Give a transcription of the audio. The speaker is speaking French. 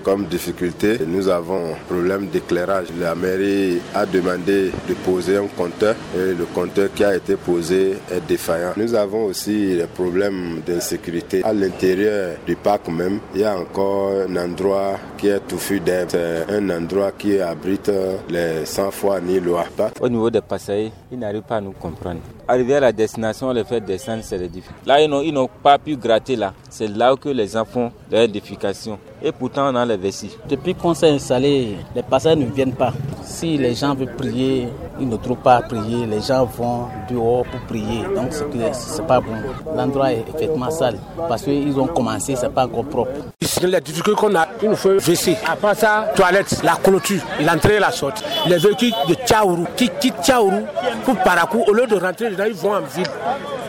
comme difficulté. Nous avons un problème d'éclairage. La mairie a demandé de poser un compteur et le compteur qui a été posé est défaillant. Nous avons aussi des problèmes d'insécurité. À l'intérieur du parc même, il y a encore un endroit qui est touffu d'herbe. C'est un endroit qui abrite les sans-foi ni loi. Au niveau des passagers, ils n'arrivent pas à nous comprendre. Arriver à la destination, on les fait descendre, c'est difficile. Là, ils n'ont pas pu gratter là. C'est là que les gens font leur édification. Et pourtant, on a les vessies. Depuis qu'on s'est installé, les passagers ne viennent pas. Si les gens veulent prier, ils ne trouvent pas à prier. Les gens vont dehors pour prier. Donc, c'est pas bon. L'endroit est effectivement sale. Parce qu'ils ont commencé, c'est pas encore propre. Les difficultés qu'on a, il nous faut WC. Après ça, toilette, la clôture, l'entrée et la sortie. Les véhicules de Tchaourou qui quittent Tchaourou pour Parakou, au lieu de rentrer dedans, ils vont en ville.